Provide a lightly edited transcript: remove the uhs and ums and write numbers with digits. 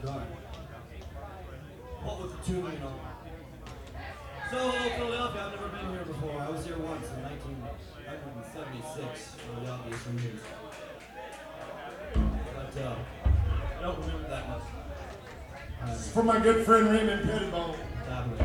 Right. What was the tune, you know? So, Philadelphia, I've never been here before. I was here once in 1976 for the obvious reasons. But, I don't remember that much. It's for my good friend Raymond Pettibone. Definitely.